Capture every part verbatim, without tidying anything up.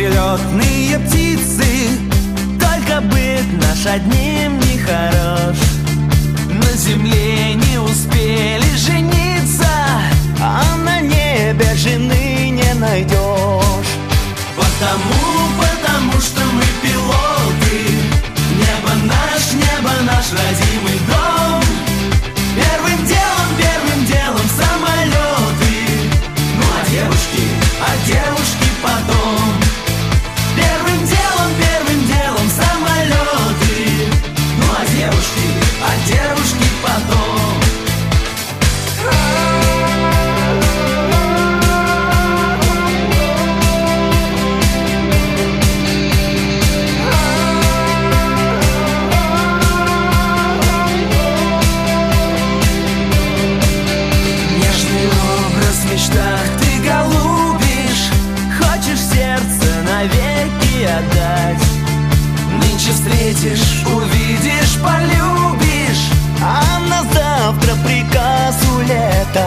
перелетные птицы, только быт наш одним не хорош. На земле не успели жениться, а на небе жены не найдешь. Потому, потому что мы пилоты. Небо наш, небо наш родимый дом. Первым делом, первым делом самолеты. Ну а девушки, а девушки потом. Первым делом, первым делом самолеты. Ну а девушки, а девушки потом. Ты голубишь, хочешь сердце навеки отдать. Нынче встретишь, увидишь, полюбишь, а на завтра приказ улетать.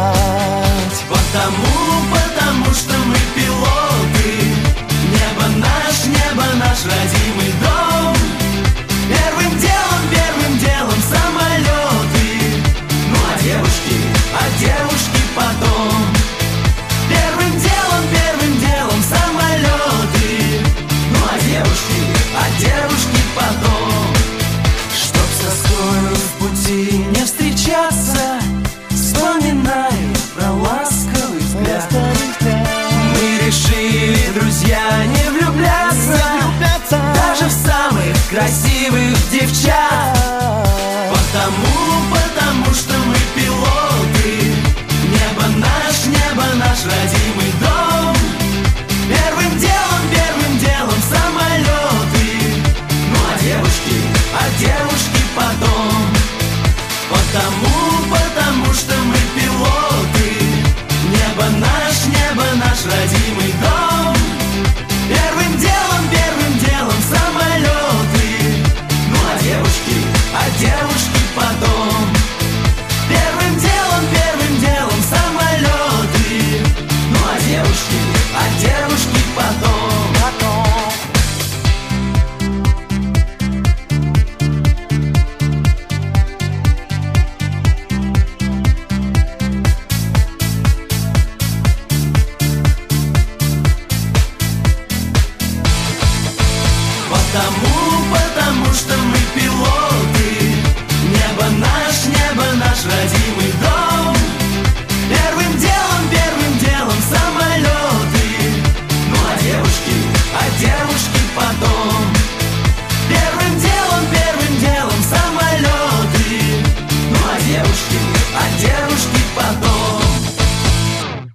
Потому, потому что мы пилоты. Небо наш, небо наш родимый дом. Первым делом, первым делом самолеты. Ну а девушки, а девушки потом. Первым делом, первым делом самолеты. Ну а девушки, а девушки потом. Чтоб со скоростью в пути не встречаться, вспоминаю про ласковый взгляд. Мы решили, друзья, не влюбляться, даже в самых красивых девчат. Потому, потому что мы пилоты. Небо наш, небо наш родимый дом. Первым делом, первым делом самолеты. Ну а девушки, а девушки потом. Потому, потому что мы пилоты. Небо наш, небо наш родимый дом. Первым делом, первым делом самолеты. Ну а девушки, а девушки потом. Первым делом, первым делом самолеты. Ну а девушки, а девушки потом, потом. Потому, потому что